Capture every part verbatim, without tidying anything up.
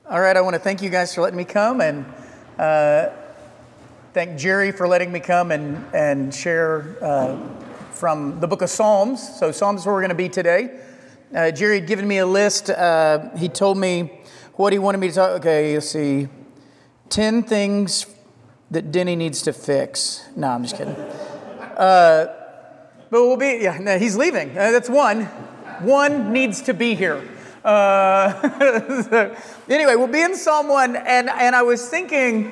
All right, I want to thank you guys for letting me come, and uh, thank Jerry for letting me come and, and share uh, from the book of Psalms. So Psalms is where we're going to be today. Uh, Jerry had given me a list. Uh, he told me what he wanted me to talk. Okay, let's see. ten things that Denny needs to fix. No, I'm just kidding. Uh, but we'll be, yeah, no, he's leaving. Uh, that's one. One needs to be here. Uh, so anyway, we'll be in Psalm one, and, and I was thinking,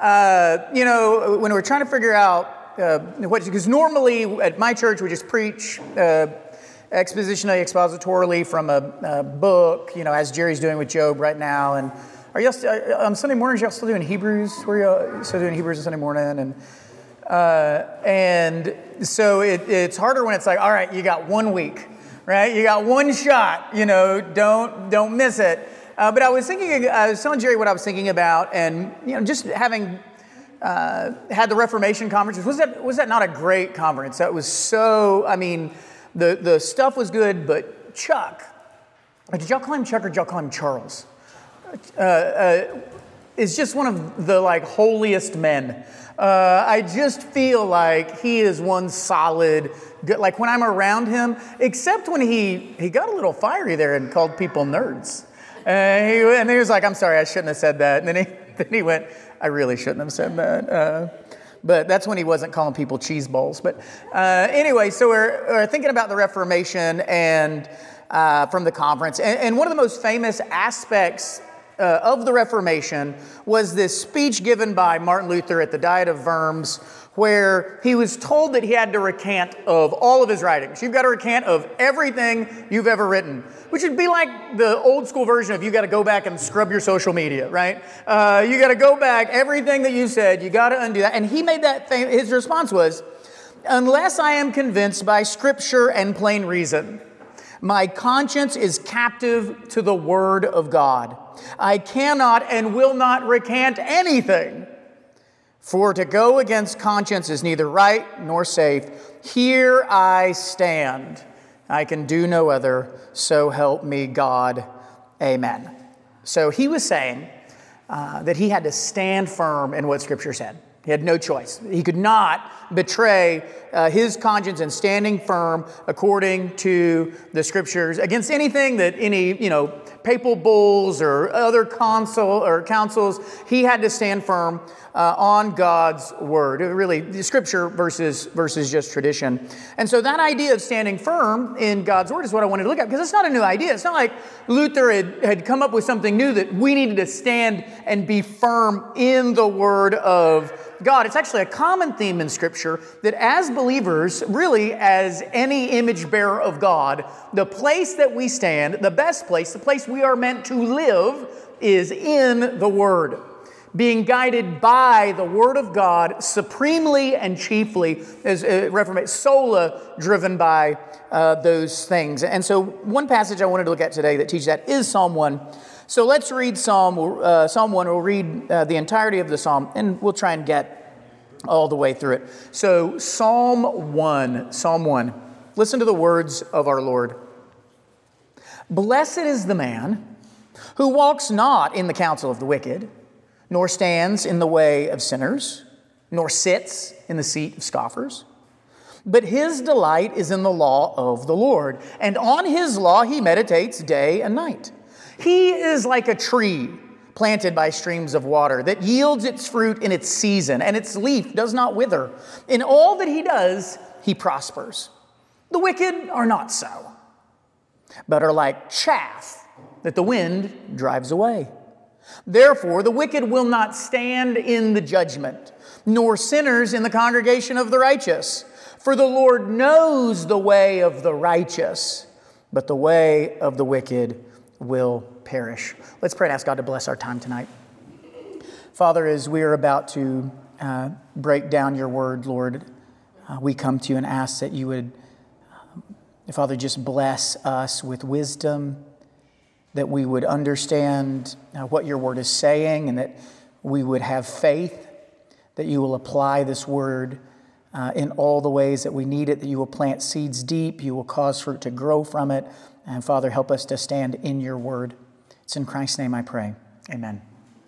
uh, you know, when we were trying to figure out uh, what, because normally at my church we just preach uh, expositionally, expositorily from a, a book, you know, as Jerry's doing with Job right now. And are y'all st- on Sunday mornings? Y'all still doing Hebrews? Were y'all still doing Hebrews on Sunday morning? And uh, and so it, it's harder when it's like, all right, you got one week. Right, you got one shot. You know, don't don't miss it. Uh, but I was thinking, I was telling Jerry what I was thinking about, and you know, just having uh, had the Reformation conferences. Was that was that not a great conference? That was so. I mean, the the stuff was good, but Chuck, did y'all call him Chuck or did y'all call him Charles? Uh, uh, is just one of the like holiest men. Uh, I just feel like he is one solid. Good, like when I'm around him, except when he, he got a little fiery there and called people nerds. Uh, he, and he was like, I'm sorry, I shouldn't have said that. And then he, then he went, I really shouldn't have said that. Uh, but that's when he wasn't calling people cheese balls. But uh, anyway, so we're, we're thinking about the Reformation and uh, from the conference. And, and one of the most famous aspects uh, of the Reformation was this speech given by Martin Luther at the Diet of Worms, where he was told that he had to recant of all of his writings. You've got to recant of everything you've ever written, which would be like the old school version of you got to go back and scrub your social media, right? Uh, you got to go back, everything that you said, you got to undo that. And he made that, fam- his response was, unless I am convinced by scripture and plain reason, my conscience is captive to the word of God. I cannot and will not recant anything. For to go against conscience is neither right nor safe. Here I stand. I can do no other. So help me God. Amen. So he was saying uh, that he had to stand firm in what Scripture said. He had no choice. He could not betray uh, his conscience and standing firm according to the Scriptures against anything that any, you know, papal bulls or other council or councils. He had to stand firm uh, on God's word. Really, Scripture versus versus just tradition. And so that idea of standing firm in God's word is what I wanted to look at, because it's not a new idea. It's not like Luther had, had come up with something new that we needed to stand and be firm in the word of God. It's actually a common theme in Scripture that as believers, really as any image bearer of God, the place that we stand, the best place, the place we are meant to live is in the Word. Being guided by the Word of God supremely and chiefly, as uh, Reformation, sola driven by uh, those things. And so one passage I wanted to look at today that teaches that is Psalm one. So let's read Psalm uh, Psalm one. We'll read uh, the entirety of the Psalm, and we'll try and get all the way through it. So Psalm one, Psalm one. Listen to the words of our Lord. Blessed is the man who walks not in the counsel of the wicked, nor stands in the way of sinners, nor sits in the seat of scoffers. But his delight is in the law of the Lord, and on his law he meditates day and night. He is like a tree planted by streams of water that yields its fruit in its season, and its leaf does not wither. In all that he does, he prospers. The wicked are not so, but are like chaff that the wind drives away. Therefore, the wicked will not stand in the judgment, nor sinners in the congregation of the righteous. For the Lord knows the way of the righteous, but the way of the wicked will perish. Let's pray and ask God to bless our time tonight. Father, as we are about to uh, break down your word, Lord, uh, we come to you and ask that you would, uh, Father, just bless us with wisdom, that we would understand uh, what your word is saying, and that we would have faith that you will apply this word uh, in all the ways that we need it, that you will plant seeds deep, you will cause fruit to grow from it. And Father, help us to stand in your word. It's in Christ's name I pray. Amen.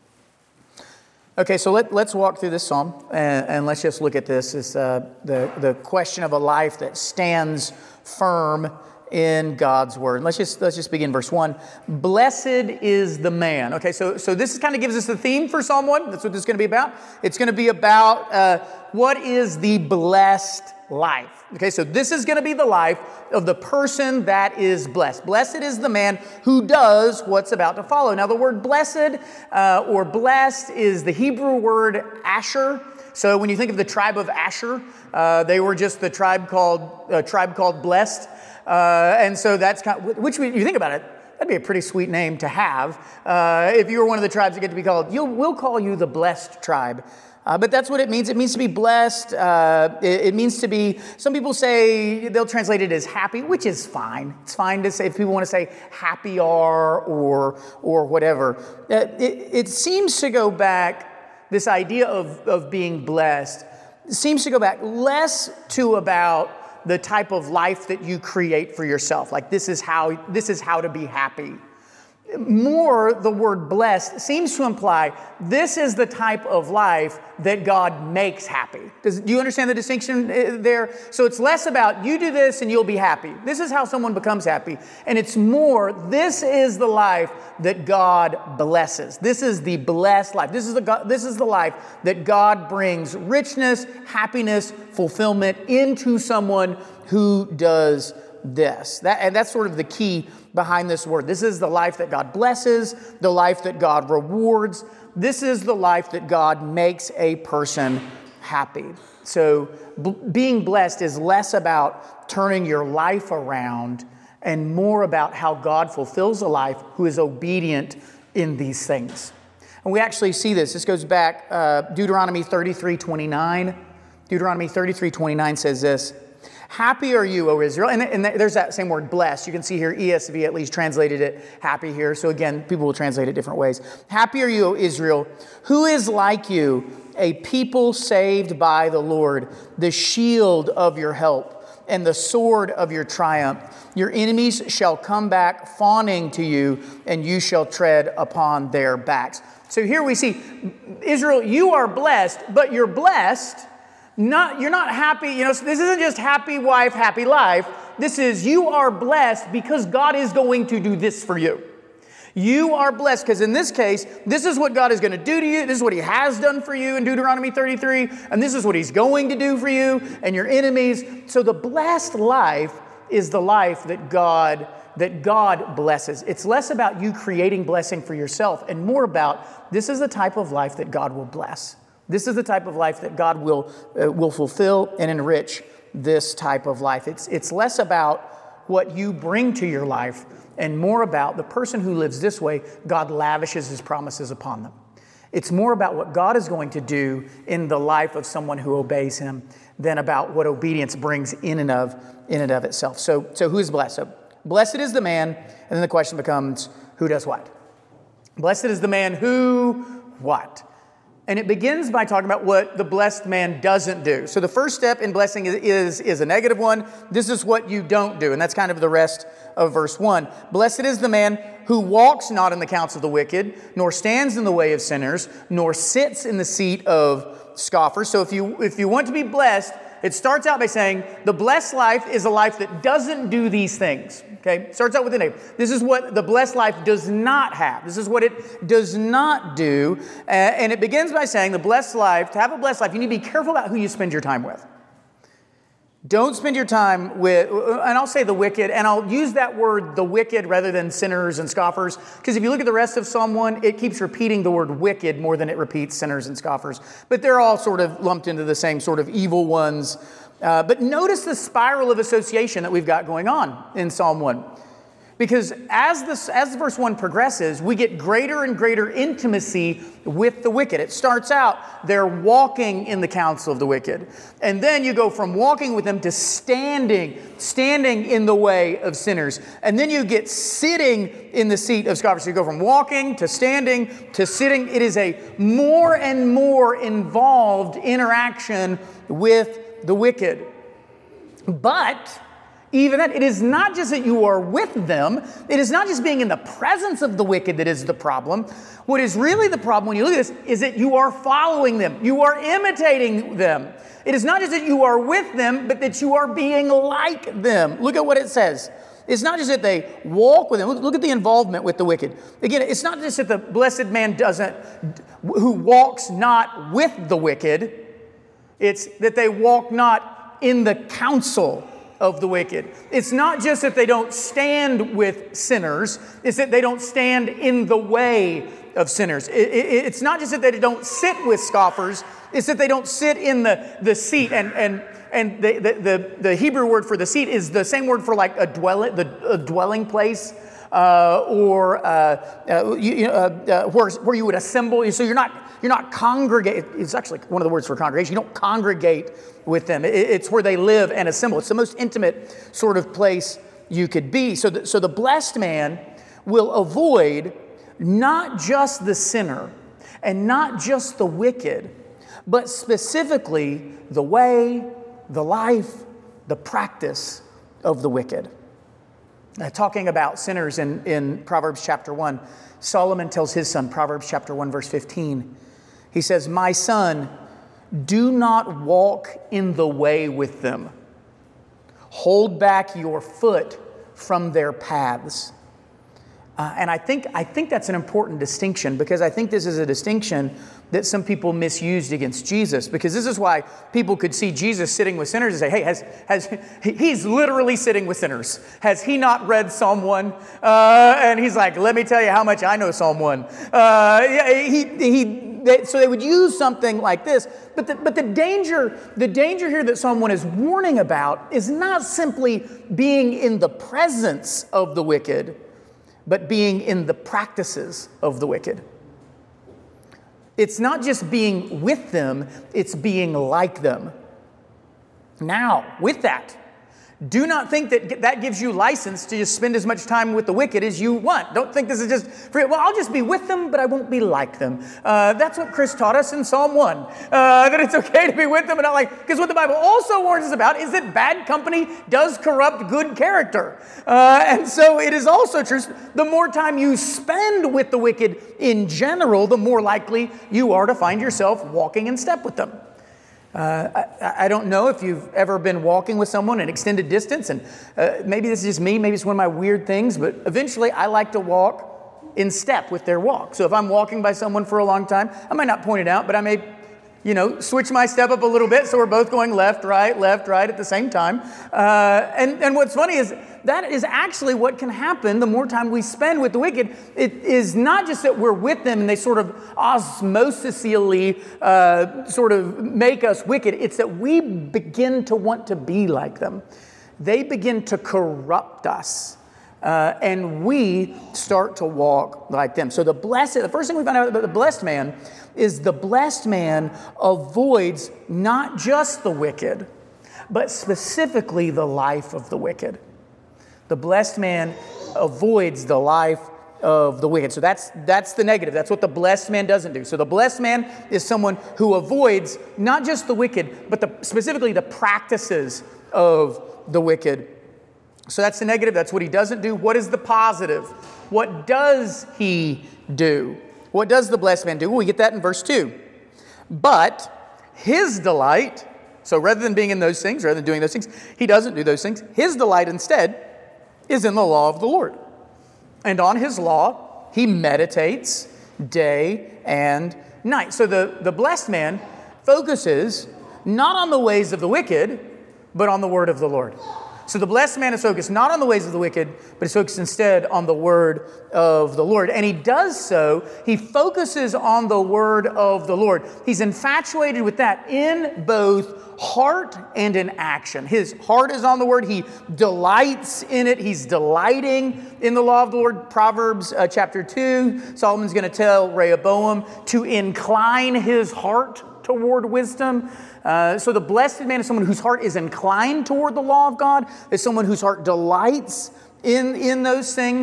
Okay, so let, let's walk through this psalm, and, and let's just look at this. It's uh, the, the question of a life that stands firm in God's word. Let's just let's just begin verse one. Blessed is the man. Okay, so so this kind of gives us the theme for Psalm one. That's what this is going to be about. It's going to be about uh, what is the blessed life. Okay, so this is going to be the life of the person that is blessed. Blessed is the man who does what's about to follow. Now, the word blessed uh, or blessed is the Hebrew word Asher. So when you think of the tribe of Asher, uh, they were just the tribe called uh, tribe called blessed. Uh, and so that's kind of, which you think about it, that'd be a pretty sweet name to have. Uh, if you were one of the tribes that get to be called, you'll, we'll call you the blessed tribe. Uh, but that's what it means. It means to be blessed. Uh, it, it means to be, some people say, they'll translate it as happy, which is fine. It's fine to say, if people want to say happier or, or whatever. Uh, it, it seems to go back, this idea of, of being blessed, seems to go back less to about the type of life that you create for yourself. Like this is how, this is how to be happy. More, the word blessed seems to imply this is the type of life that God makes happy. Does, do you understand the distinction there? So it's less about you do this and you'll be happy. This is how someone becomes happy. And it's more, this is the life that God blesses. This is the blessed life. This is the, this is the life that God brings richness, happiness, fulfillment into someone who does this. That, and that's sort of the key behind this word. This is the life that God blesses, the life that God rewards. This is the life that God makes a person happy. So b- being blessed is less about turning your life around and more about how God fulfills a life who is obedient in these things. And we actually see this. This goes back, uh, Deuteronomy thirty-three twenty-nine. Deuteronomy thirty-three twenty-nine says this, happy are you, O Israel. And, and there's that same word, blessed. You can see here, E S V at least translated it happy here. So again, people will translate it different ways. Happy are you, O Israel. Who is like you, a people saved by the Lord, the shield of your help and the sword of your triumph. Your enemies shall come back fawning to you, and you shall tread upon their backs. So here we see, Israel, you are blessed, but you're blessed Not, you're not happy, you know, so this isn't just happy wife, happy life. This is you are blessed because God is going to do this for you. You are blessed because in this case, this is what God is going to do to you. This is what he has done for you in Deuteronomy thirty-three. And this is what he's going to do for you and your enemies. So the blessed life is the life that God, that God blesses. It's less about you creating blessing for yourself and more about this is the type of life that God will bless. This is the type of life that God will uh, will fulfill and enrich this type of life. It's, it's less about what you bring to your life and more about the person who lives this way, God lavishes his promises upon them. It's more about what God is going to do in the life of someone who obeys him than about what obedience brings in and of, in and of itself. So, so who is blessed? So blessed is the man, and then the question becomes, who does what? Blessed is the man who what? And it begins by talking about what the blessed man doesn't do. So the first step in blessing is, is, is a negative one. This is what you don't do. And that's kind of the rest of verse one. Blessed is the man who walks not in the counsel of the wicked, nor stands in the way of sinners, nor sits in the seat of scoffers. So if you, if you want to be blessed, it starts out by saying the blessed life is a life that doesn't do these things. Okay, starts out with the name. This is what the blessed life does not have. This is what it does not do. Uh, and it begins by saying the blessed life, to have a blessed life, you need to be careful about who you spend your time with. Don't spend your time with, and I'll say the wicked, and I'll use that word, the wicked, rather than sinners and scoffers, because if you look at the rest of Psalm one, it keeps repeating the word wicked more than it repeats sinners and scoffers. But they're all sort of lumped into the same sort of evil ones. Uh, but notice the spiral of association that we've got going on in Psalm one. Because as this, as verse one progresses, we get greater and greater intimacy with the wicked. It starts out, they're walking in the counsel of the wicked. And then you go from walking with them to standing, standing in the way of sinners. And then you get sitting in the seat of scoffers. So you go from walking to standing to sitting. It is a more and more involved interaction with the wicked. But Even that, it is not just that you are with them. It is not just being in the presence of the wicked that is the problem. What is really the problem when you look at this is that you are following them. You are imitating them. It is not just that you are with them, but that you are being like them. Look at what it says. It's not just that they walk with them. Look, look at the involvement with the wicked. Again, it's not just that the blessed man doesn't, who walks not with the wicked. It's that they walk not in the counsel of the wicked. It's not just that they don't stand with sinners. It's that they don't stand in the way of sinners. It, it, it's not just that they don't sit with scoffers. It's that they don't sit in the, the seat. And and and the, the, the, the Hebrew word for the seat is the same word for like a dwelling, the a dwelling place. Uh, or uh, uh, you, uh, uh, where, where you would assemble. So you're not you're not congregate. It's actually one of the words for congregation. You don't congregate with them. It, it's where they live and assemble. It's the most intimate sort of place you could be. So the, so the blessed man will avoid not just the sinner and not just the wicked, but specifically the way, the life, the practice of the wicked. Uh, talking about sinners in, in Proverbs chapter one, Solomon tells his son, Proverbs chapter one, verse fifteen, he says, "My son, do not walk in the way with them. Hold back your foot from their paths." Uh, and I think I think that's an important distinction, because I think this is a distinction that some people misused against Jesus, because this is why people could see Jesus sitting with sinners and say, hey, has, has he's literally sitting with sinners. Has he not read Psalm one? Uh, and he's like, let me tell you how much I know Psalm one. Uh, he, he, they, so they would use something like this. But the, but the danger, the danger here that Psalm one is warning about is not simply being in the presence of the wicked, but being in the practices of the wicked. It's not just being with them, it's being like them. Now, with that, do not think that that gives you license to just spend as much time with the wicked as you want. Don't think this is just free. Well, I'll just be with them, but I won't be like them. Uh, that's what Chris taught us in Psalm one, uh, that it's okay to be with them and not like, because what the Bible also warns us about is that bad company does corrupt good character. Uh, and so it is also true, the more time you spend with the wicked in general, the more likely you are to find yourself walking in step with them. Uh, I, I don't know if you've ever been walking with someone an extended distance, and uh, maybe this is just me, maybe it's one of my weird things, but eventually I like to walk in step with their walk. So if I'm walking by someone for a long time, I might not point it out, but I may, you know, switch my step up a little bit so we're both going left, right, left, right at the same time. Uh, and, and what's funny is that is actually what can happen the more time we spend with the wicked. It is not just that we're with them and they sort of osmosisly uh, sort of make us wicked. It's that we begin to want to be like them. They begin to corrupt us. Uh, and we start to walk like them. So the blessed, the first thing we find out about the blessed man is the blessed man avoids not just the wicked, but specifically the life of the wicked. The blessed man avoids the life of the wicked. So that's that's the negative. That's what the blessed man doesn't do. So the blessed man is someone who avoids not just the wicked, but the, specifically the practices of the wicked. So that's the negative. That's what he doesn't do. What is the positive? What does he do? What does the blessed man do? Well, we get that in verse two. But his delight, so rather than being in those things, rather than doing those things, he doesn't do those things. His delight instead is in the law of the Lord. And on his law, he meditates day and night. So the, the blessed man focuses not on the ways of the wicked, but on the word of the Lord. So the blessed man is focused not on the ways of the wicked, but is focused instead on the word of the Lord. And he does so, he focuses on the word of the Lord. He's infatuated with that in both heart and in action. His heart is on the word. He delights in it. He's delighting in the law of the Lord. Proverbs uh, chapter two, Solomon's going to tell Rehoboam to incline his heart toward wisdom. Uh, so the blessed man is someone whose heart is inclined toward the law of God, is someone whose heart delights in, in those things.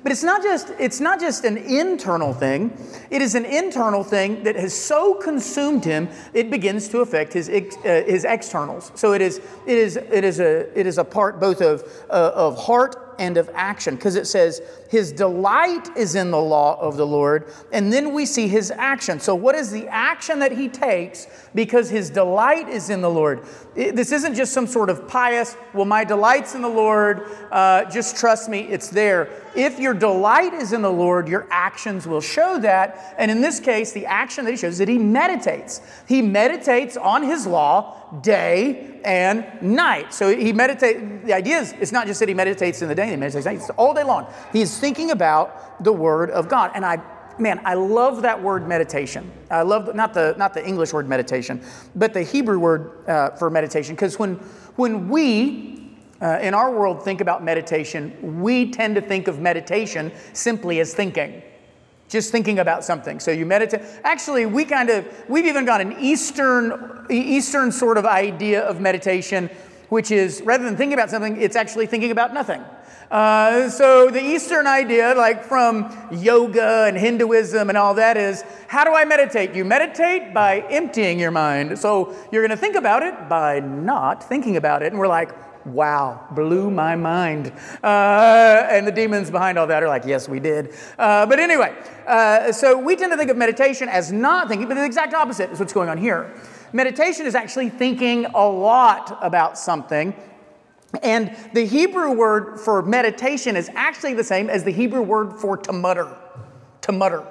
But it's not just it's not just an internal thing. It is an internal thing that has so consumed him it begins to affect his uh, his externals. So it is it is it is a it is a part both of uh, of heart and of action, because it says his delight is in the law of the Lord, and then we see his action. So what is the action that he takes because his delight is in the Lord? It, this isn't just some sort of pious, well, my delight's in the Lord, uh, just trust me, it's there. If your delight is in the Lord, your actions will show that. And in this case, the action that he shows is that he meditates. He meditates on his law day and night. So he meditates. The idea is it's not just that he meditates in the day, he meditates at night. It's all day long. He's thinking about the Word of God. And I, man, I love that word meditation. I love not the not the English word meditation, but the Hebrew word uh, for meditation. Because when when we Uh, in our world, think about meditation, we tend to think of meditation simply as thinking. Just thinking about something. So you meditate. Actually, we kind of, we've even got an Eastern, Eastern sort of idea of meditation, which is rather than thinking about something, it's actually thinking about nothing. Uh, so the Eastern idea, like from yoga and Hinduism and all that, is how do I meditate? You meditate by emptying your mind. So you're going to think about it by not thinking about it. And we're like, wow, blew my mind. Uh, and the demons behind all that are like, yes, we did. Uh, but anyway, uh, so we tend to think of meditation as not thinking, but the exact opposite is what's going on here. Meditation is actually thinking a lot about something. And the Hebrew word for meditation is actually the same as the Hebrew word for to mutter. To mutter.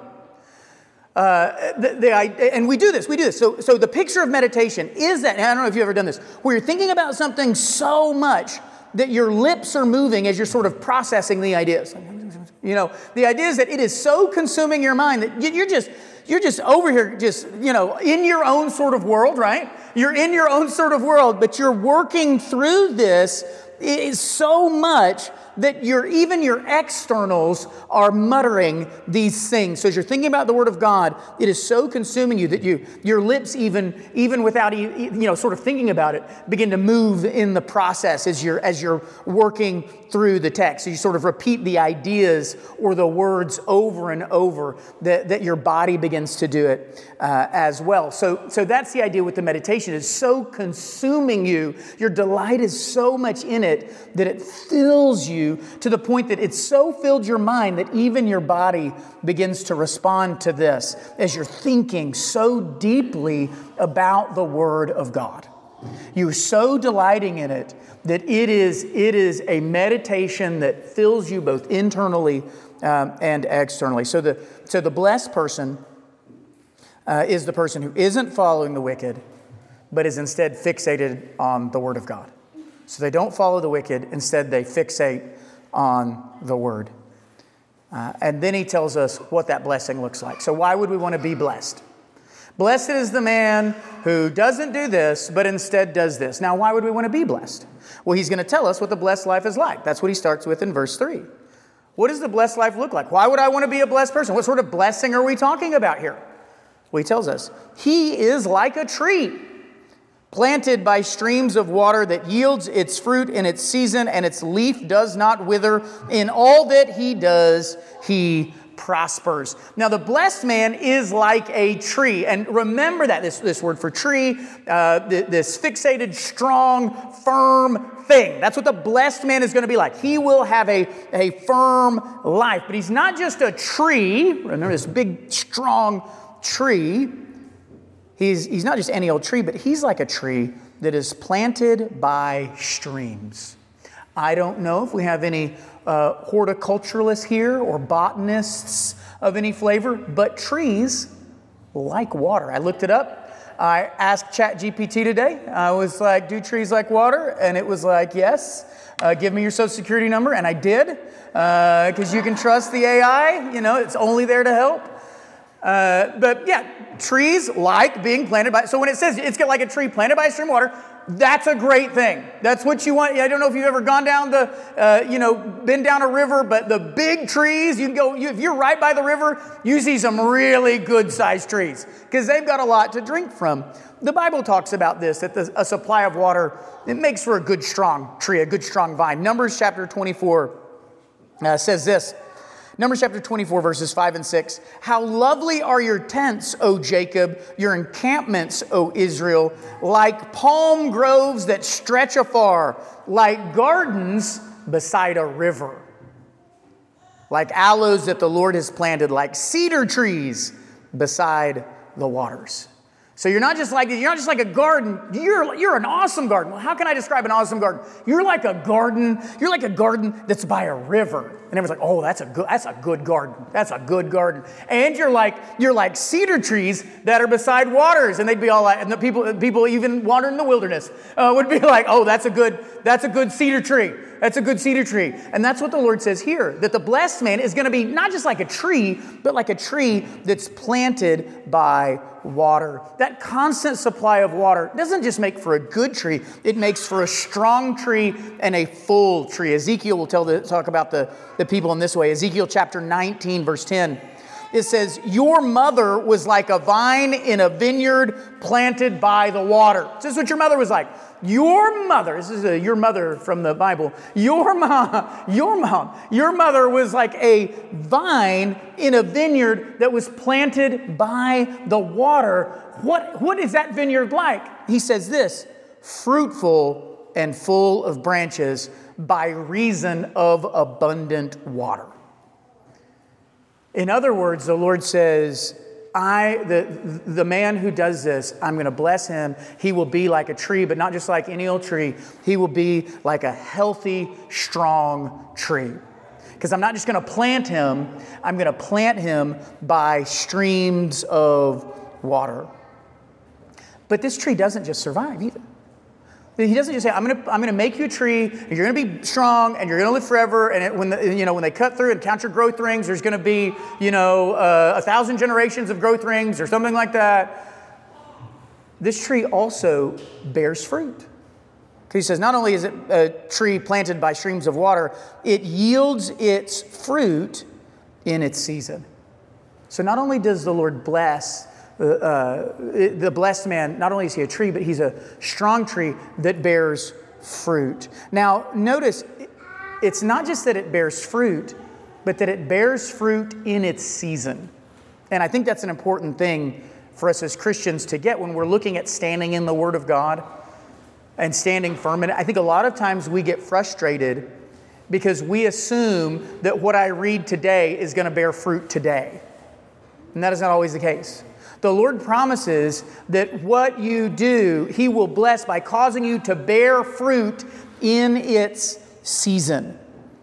Uh, the, the, and we do this, we do this. So, so the picture of meditation is that, and I don't know if you've ever done this, where you're thinking about something so much that your lips are moving as you're sort of processing the ideas. You know, the idea is that it is so consuming your mind that you're just, you're just over here, just, you know, in your own sort of world, right? You're in your own sort of world, but you're working through this is so much that your even your externals are muttering these things. So as you're thinking about the Word of God, it is so consuming you that you your lips even even without you know sort of thinking about it begin to move in the process as you're as you're working through the text. So you sort of repeat the ideas or the words over and over that, that your body begins to do it uh, as well. So so that's the idea with the meditation. It's so consuming you. Your delight is so much in it that it fills you to the point that it's so filled your mind that even your body begins to respond to this as you're thinking so deeply about the Word of God. You're so delighting in it that it is, it is a meditation that fills you both internally um, and externally. So the, so the blessed person uh, is the person who isn't following the wicked, but is instead fixated on the Word of God. So they don't follow the wicked. Instead, they fixate on the Word. Uh, and then he tells us what that blessing looks like. So why would we want to be blessed? Blessed is the man who doesn't do this, but instead does this. Now, why would we want to be blessed? Well, he's going to tell us what the blessed life is like. That's what he starts with in verse three. What does the blessed life look like? Why would I want to be a blessed person? What sort of blessing are we talking about here? Well, he tells us, he is like a tree planted by streams of water that yields its fruit in its season, and its leaf does not wither. In all that he does, he prospers. Now, the blessed man is like a tree. And remember that, this, this word for tree, uh, th- this fixated, strong, firm thing. That's what the blessed man is going to be like. He will have a, a firm life. But he's not just a tree. Remember this big, strong tree. He's, he's not just any old tree, but he's like a tree that is planted by streams. I don't know if we have any uh, horticulturalists here or botanists of any flavor, but trees like water. I looked it up. I asked ChatGPT today. I was like, do trees like water? And it was like, yes. Uh, give me your social security number. And I did, because uh, you can trust the A I. You know, it's only there to help. Uh, but yeah, trees like being planted by, so when it says it's like a tree planted by a stream of water, that's a great thing. That's what you want. I don't know if you've ever gone down the, uh, you know, been down a river, but the big trees, you can go, you, if you're right by the river, you see some really good sized trees because they've got a lot to drink from. The Bible talks about this, that the, a supply of water, it makes for a good strong tree, a good strong vine. Numbers chapter twenty-four uh, says this. Numbers chapter twenty-four, verses five and six. How lovely are your tents, O Jacob, your encampments, O Israel, like palm groves that stretch afar, like gardens beside a river, like aloes that the Lord has planted, like cedar trees beside the waters. So you're not just like you're not just like a garden. You're you're an awesome garden. Well, how can I describe an awesome garden? You're like a garden. You're like a garden that's by a river. And everyone's like, oh, that's a good that's a good garden. That's a good garden. And you're like you're like cedar trees that are beside waters. And they'd be all like, and the people people even wandering in the wilderness uh, would be like, oh, that's a good that's a good cedar tree. That's a good cedar tree. And that's what the Lord says here, that the blessed man is going to be not just like a tree, but like a tree that's planted by water. That constant supply of water doesn't just make for a good tree, it makes for a strong tree and a full tree. Ezekiel will tell the, talk about the, the people in this way. Ezekiel chapter nineteen, verse ten. It says, your mother was like a vine in a vineyard planted by the water. This is what your mother was like. Your mother, this is a, your mother from the Bible. Your mom, your mom, your mother was like a vine in a vineyard that was planted by the water. What, what is that vineyard like? He says this, fruitful and full of branches by reason of abundant water. In other words, the Lord says, I, the, the man who does this, I'm going to bless him. He will be like a tree, but not just like any old tree. He will be like a healthy, strong tree. Because I'm not just going to plant him, I'm going to plant him by streams of water. But this tree doesn't just survive either. He doesn't just say, I'm going to I'm going to make you a tree, and you're going to be strong, and you're going to live forever. And it, when the, you know when they cut through and count your growth rings, there's going to be you know uh, a thousand generations of growth rings or something like that. This tree also bears fruit. Because he says, not only is it a tree planted by streams of water, it yields its fruit in its season. So not only does the Lord bless Uh, the blessed man, not only is he a tree, but he's a strong tree that bears fruit. Now, notice, it's not just that it bears fruit, but that it bears fruit in its season. And I think that's an important thing for us as Christians to get when we're looking at standing in the Word of God and standing firm. And I think a lot of times we get frustrated because we assume that what I read today is going to bear fruit today. And that is not always the case. The Lord promises that what you do, He will bless by causing you to bear fruit in its season.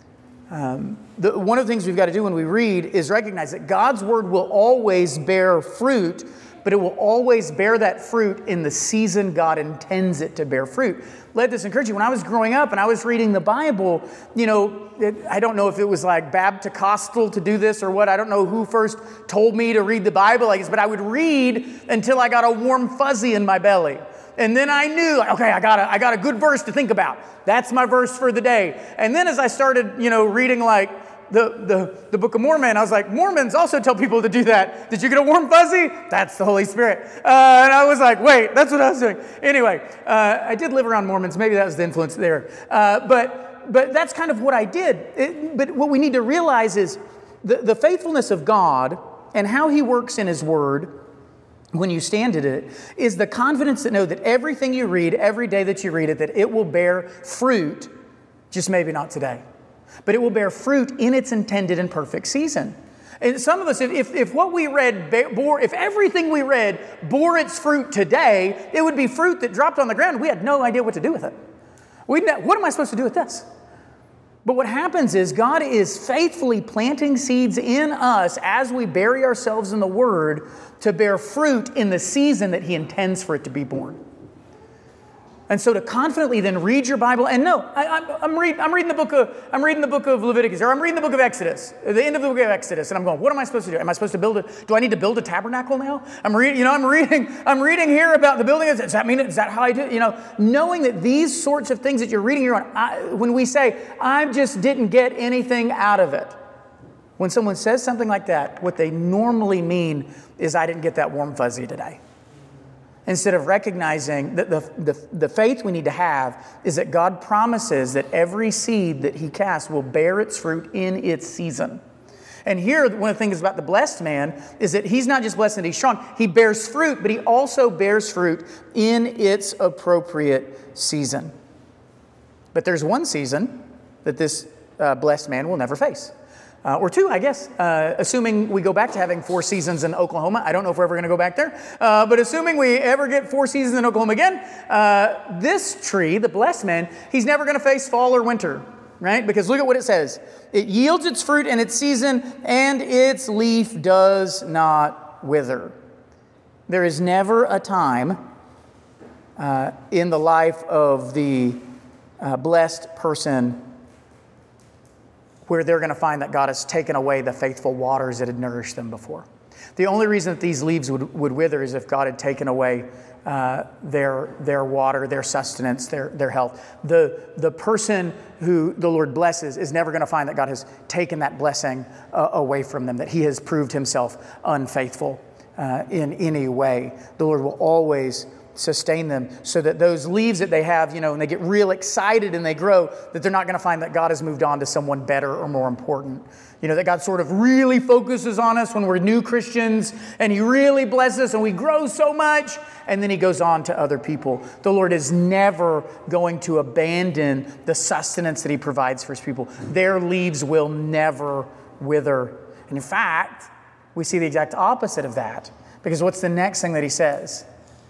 Um, the, one of the things we've got to do when we read is recognize that God's Word will always bear fruit, but it will always bear that fruit in the season God intends it to bear fruit. Let this encourage you. When I was growing up and I was reading the Bible, you know, it, I don't know if it was like Baptist-costal to do this or what. I don't know who first told me to read the Bible like this, but I would read until I got a warm fuzzy in my belly. And then I knew, like, okay, I got a, I got a good verse to think about. That's my verse for the day. And then as I started, you know, reading like the, the, the Book of Mormon, I was like, Mormons also tell people to do that. Did you get a warm fuzzy? That's the Holy Spirit. Uh, and I was like, wait, that's what I was doing. Anyway, uh, I did live around Mormons. Maybe that was the influence there. Uh, but, but that's kind of what I did. It, but what we need to realize is the, the faithfulness of God and how He works in His Word when you stand in it is the confidence that know that everything you read, every day that you read it, that it will bear fruit, just maybe not today. But it will bear fruit in its intended and perfect season. And some of us, if, if what we read bore, if everything we read bore its fruit today, it would be fruit that dropped on the ground. We had no idea what to do with it. We, what am I supposed to do with this? But what happens is God is faithfully planting seeds in us as we bury ourselves in the Word to bear fruit in the season that He intends for it to be born. And so to confidently then read your Bible, and no, I, I'm, I'm, read, I'm reading the book of I'm reading the book of Leviticus, or I'm reading the book of Exodus, the end of the book of Exodus, and I'm going, what am I supposed to do? Am I supposed to build a? Do I need to build a tabernacle now? I'm reading, you know, I'm reading, I'm reading here about the building. Does that mean? Is that how I do it? You know, knowing that these sorts of things that you're reading here on, I, when we say, I just didn't get anything out of it. When someone says something like that, what they normally mean is, I didn't get that warm fuzzy today. Instead of recognizing that the, the, the faith we need to have is that God promises that every seed that He casts will bear its fruit in its season. And here, one of the things about the blessed man is that he's not just blessed that he's strong. He bears fruit, but he also bears fruit in its appropriate season. But there's one season that this uh, blessed man will never face. Uh, or two, I guess, uh, assuming we go back to having four seasons in Oklahoma. I don't know if we're ever going to go back there. Uh, but assuming we ever get four seasons in Oklahoma again, uh, this tree, the blessed man, he's never going to face fall or winter, right? Because look at what it says. It yields its fruit in its season, and its leaf does not wither. There is never a time uh, in the life of the uh, blessed person where they're going to find that God has taken away the faithful waters that had nourished them before. The only reason that these leaves would, would wither is if God had taken away uh, their, their water, their sustenance, their, their health. The, the person who the Lord blesses is never going to find that God has taken that blessing uh, away from them, that he has proved himself unfaithful uh, in any way. The Lord will always sustain them so that those leaves that they have, you know, and they get real excited and they grow, that they're not going to find that God has moved on to someone better or more important. You know, that God sort of really focuses on us when we're new Christians and he really blesses us and we grow so much and then he goes on to other people. The Lord is never going to abandon the sustenance that he provides for his people. Their leaves will never wither. And in fact, we see the exact opposite of that, because what's the next thing that he says?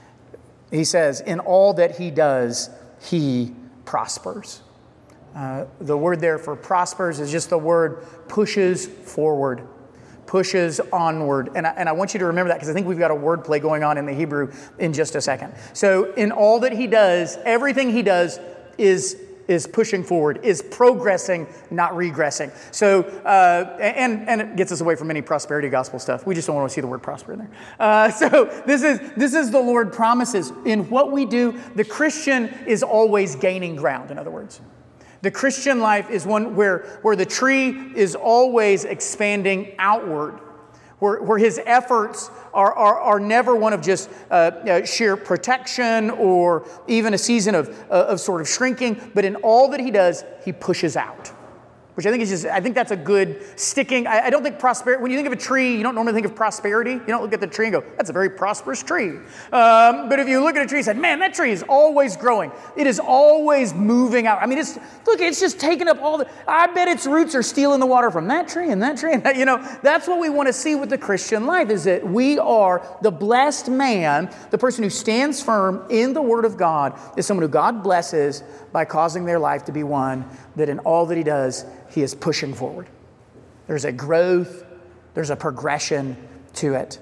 He says, in all that he does, he prospers. Uh, the word there for prospers is just the word pushes forward, pushes onward. And I, and I want you to remember that, because I think we've got a word play going on in the Hebrew in just a second. So in all that he does, everything he does is is pushing forward, is progressing, not regressing. So, uh, and and it gets us away from any prosperity gospel stuff. We just don't want to see the word prosper in there. Uh, so this is this is the Lord promises. In what we do, the Christian is always gaining ground, in other words. The Christian life is one where, where the tree is always expanding outward, where, where his efforts are, are, are never one of just uh, uh, sheer protection or even a season of, uh, of sort of shrinking, but in all that he does, he pushes out. Which I think is just, I think that's a good sticking. I, I don't think prosperity, when you think of a tree, you don't normally think of prosperity. You don't look at the tree and go, that's a very prosperous tree. Um, but if you look at a tree and say, man, that tree is always growing. It is always moving out. I mean, it's, look, it's just taking up all the, I bet its roots are stealing the water from that tree and that tree. And that, you know, that's what we want to see with the Christian life, is that we are the blessed man. The person who stands firm in the Word of God is someone who God blesses by causing their life to be one that in all that he does, he is pushing forward. There's a growth, there's a progression to it.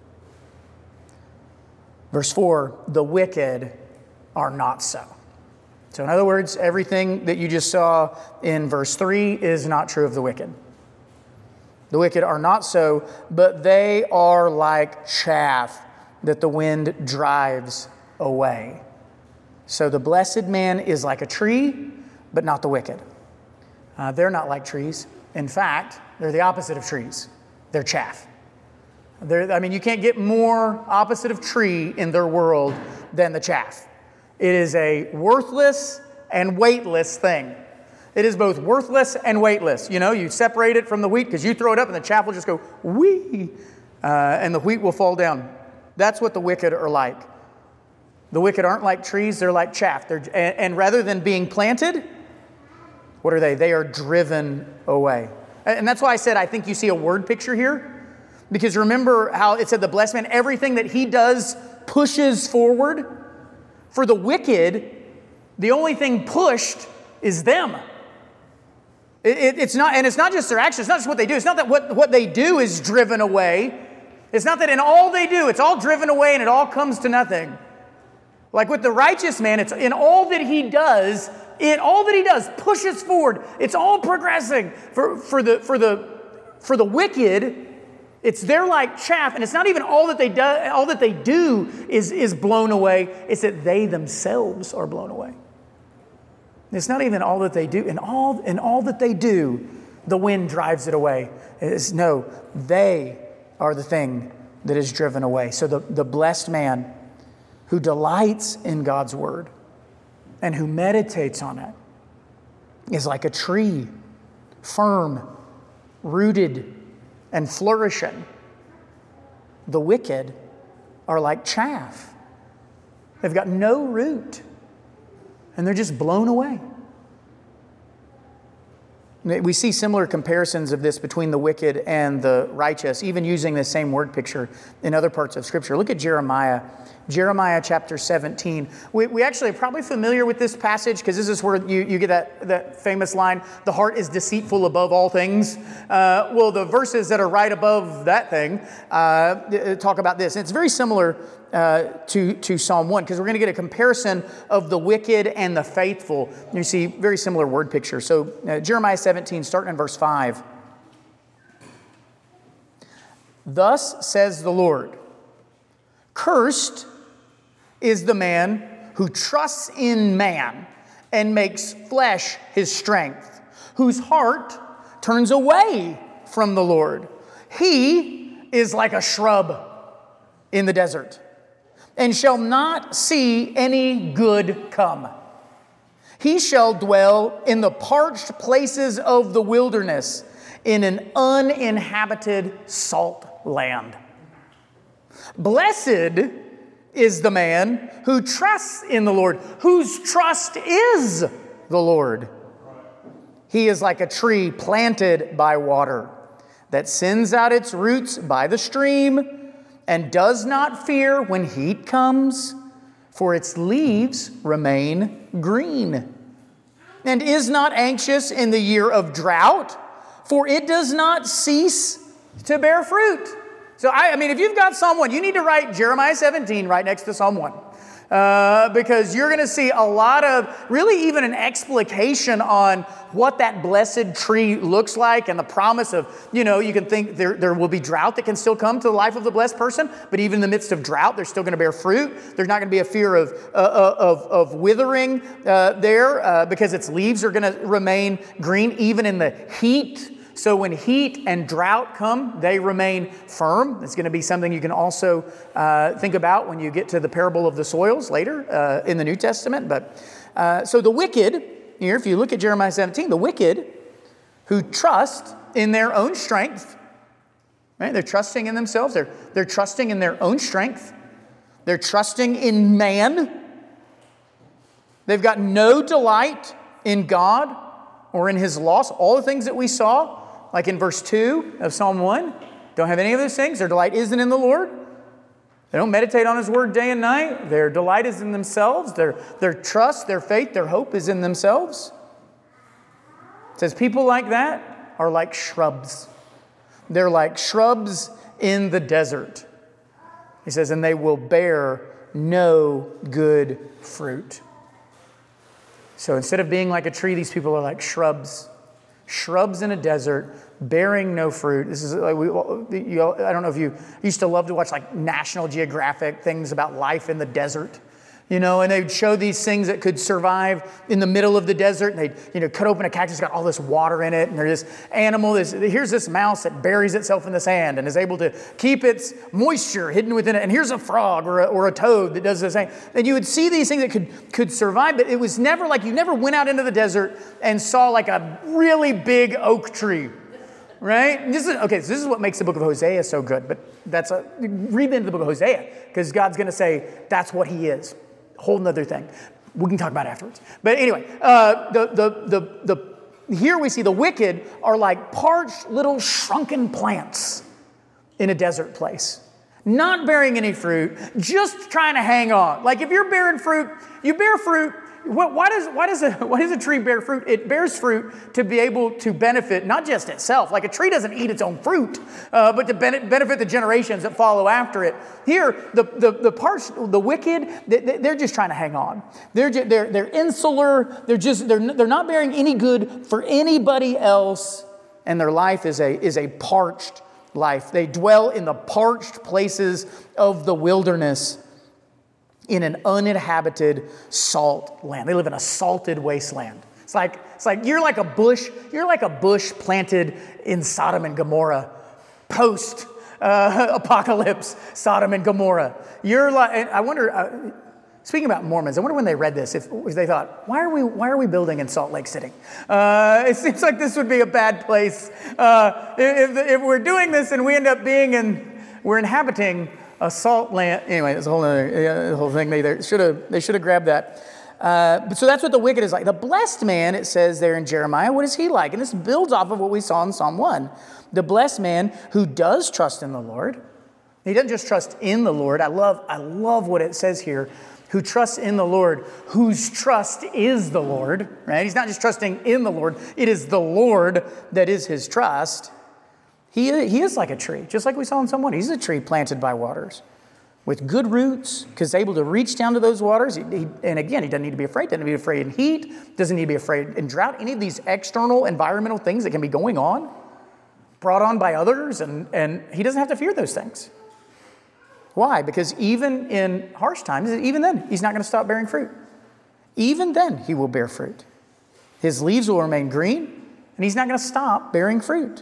Verse four, the wicked are not so. So in other words, everything that you just saw in verse three is not true of the wicked. The wicked are not so, but they are like chaff that the wind drives away. So the blessed man is like a tree, but not the wicked. Uh, they're not like trees. In fact, they're the opposite of trees. They're chaff. They're, I mean, you can't get more opposite of tree in their world than the chaff. It is a worthless and weightless thing. It is both worthless and weightless. You know, you separate it from the wheat because you throw it up and the chaff will just go, wee, uh, and the wheat will fall down. That's what the wicked are like. The wicked aren't like trees, they're like chaff. They're, and, and rather than being planted, what are they? They are driven away. And that's why I said I think you see a word picture here. Because remember how it said the blessed man, everything that he does pushes forward. For the wicked, the only thing pushed is them. It, it, it's not, and it's not just their actions, it's not just what they do. It's not that what, what they do is driven away. It's not that in all they do, it's all driven away and it all comes to nothing. Like with the righteous man, it's in all that he does, in all that he does pushes forward. It's all progressing. For, for, the, for, the, for the wicked, it's they're like chaff, and it's not even all that they do, all that they do is, is blown away. It's that they themselves are blown away. It's not even all that they do. In all, in all that they do, the wind drives it away. It's, no, they are the thing that is driven away. So the, the blessed man who delights in God's word and who meditates on it is like a tree, firm, rooted and flourishing. The wicked are like chaff. They've got no root, and they're just blown away. We see similar comparisons of this between the wicked and the righteous, even using the same word picture in other parts of Scripture. Look at Jeremiah. Jeremiah chapter seventeen. We, we actually are probably familiar with this passage because this is where you, you get that, that famous line, the heart is deceitful above all things. Uh, well, the verses that are right above that thing uh, talk about this. And it's very similar uh, to, to Psalm one because we're going to get a comparison of the wicked and the faithful. You see very similar word picture. So uh, Jeremiah seventeen, starting in verse five. Thus says the Lord, cursed is the man who trusts in man and makes flesh his strength, whose heart turns away from the Lord. He is like a shrub in the desert and shall not see any good come. He shall dwell in the parched places of the wilderness, in an uninhabited salt land. Blessed is the man who trusts in the Lord, whose trust is the Lord. He is like a tree planted by water that sends out its roots by the stream and does not fear when heat comes, for its leaves remain green, and is not anxious in the year of drought, for it does not cease to bear fruit. So, I, I mean, if you've got Psalm one, you need to write Jeremiah seventeen right next to Psalm one. Uh, because you're going to see a lot of, really even an explication on what that blessed tree looks like and the promise of, you know, you can think there, there will be drought that can still come to the life of the blessed person, but even in the midst of drought, they're still going to bear fruit. There's not going to be a fear of, uh, of, of withering uh, there uh, because its leaves are going to remain green even in the heat. So when heat and drought come, they remain firm. It's going to be something you can also uh, think about when you get to the parable of the soils later uh, in the New Testament. But uh, so the wicked, here, if you look at Jeremiah seventeen, the wicked who trust in their own strength, right? They're trusting in themselves. They're, they're trusting in their own strength. They're trusting in man. They've got no delight in God or in His laws. All the things that we saw, like in verse two of Psalm one, don't have any of those things. Their delight isn't in the Lord. They don't meditate on His word day and night. Their delight is in themselves. Their, their trust, their faith, their hope is in themselves. It says people like that are like shrubs. They're like shrubs in the desert. He says, and they will bear no good fruit. So instead of being like a tree, these people are like shrubs. Shrubs in a desert, bearing no fruit. This is like we. You know, I don't know if you used to love to watch like National Geographic things about life in the desert, you know, and they'd show these things that could survive in the middle of the desert. And they'd, you know, cut open a cactus, got all this water in it, and there's this animal. This here's this mouse that buries itself in the sand and is able to keep its moisture hidden within it. And here's a frog or a, or a toad that does the same. And you would see these things that could could survive, but it was never like you never went out into the desert and saw like a really big oak tree. Right? This is, okay, so this is what makes the book of Hosea so good. But that's a, read into the book of Hosea because God's going to say that's what He is. Whole nother thing. We can talk about it afterwards. But anyway, uh, the, the, the, the, here we see the wicked are like parched little shrunken plants in a desert place. Not bearing any fruit, just trying to hang on. Like if you're bearing fruit, you bear fruit. Why does, why, does a, why does a tree bear fruit? It bears fruit to be able to benefit not just itself. Like a tree doesn't eat its own fruit, uh, but to benefit the generations that follow after it. Here, the, the, the parts, the wicked, they're just trying to hang on. They're, just, they're, they're insular. They're, just, they're, they're not bearing any good for anybody else. And their life is a, is a parched life. They dwell in the parched places of the wilderness, in an uninhabited salt land. They live in a salted wasteland. It's like, it's like you're like a bush, you're like a bush planted in Sodom and Gomorrah, post uh, apocalypse Sodom and Gomorrah. You're like, I wonder, uh, Speaking about Mormons, I wonder when they read this, if, if they thought, why are we why are we building in Salt Lake City? Uh, it seems like this would be a bad place. Uh, if, if we're doing this and we end up being in, we're inhabiting a salt land. Anyway, it's a whole other uh, whole thing. They should have they should have grabbed that. Uh, but so that's what the wicked is like. The blessed man, it says there in Jeremiah, what is he like? And this builds off of what we saw in Psalm one. The blessed man who does trust in the Lord. He doesn't just trust in the Lord. I love I love what it says here. Who trusts in the Lord, whose trust is the Lord, right? He's not just trusting in the Lord. It is the Lord that is his trust. He, he is like a tree, just like we saw in Psalm one. He's a tree planted by waters with good roots because able to reach down to those waters. He, he, and again, he doesn't need to be afraid. Doesn't need to be afraid in heat. Doesn't need to be afraid in drought. Any of these external environmental things that can be going on, brought on by others, and, and he doesn't have to fear those things. Why? Because even in harsh times, even then, he's not going to stop bearing fruit. Even then, he will bear fruit. His leaves will remain green, and he's not going to stop bearing fruit.